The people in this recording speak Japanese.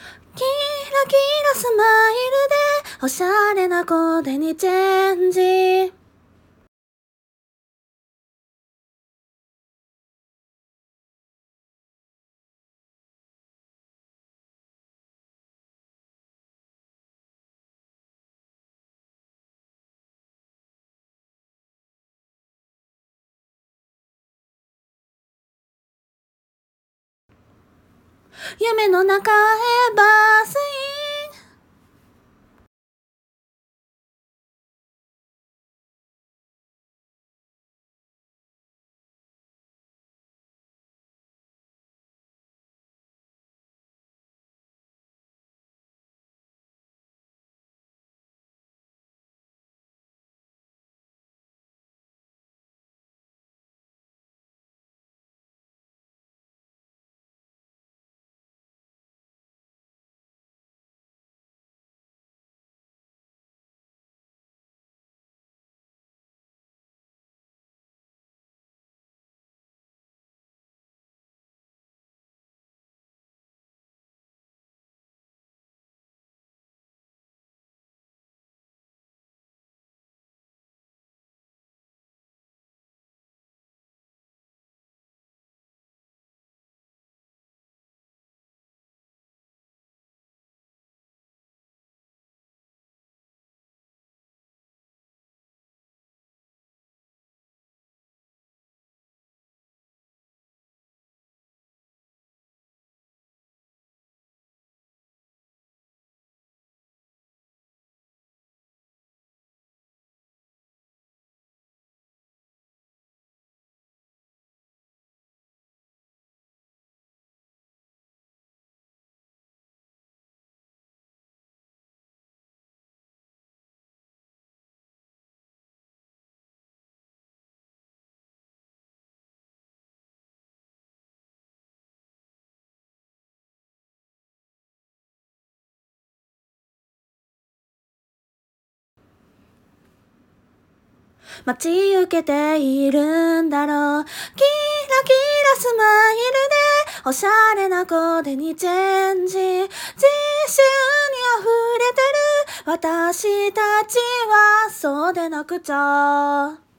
キラキラスマイルでおしゃれなコーデにチェンジ。夢の中へバスイン。待ち受けているんだろう。キラキラスマイルでおしゃれなコーデにチェンジ。自信に溢れてる私たちはそうでなくちゃ。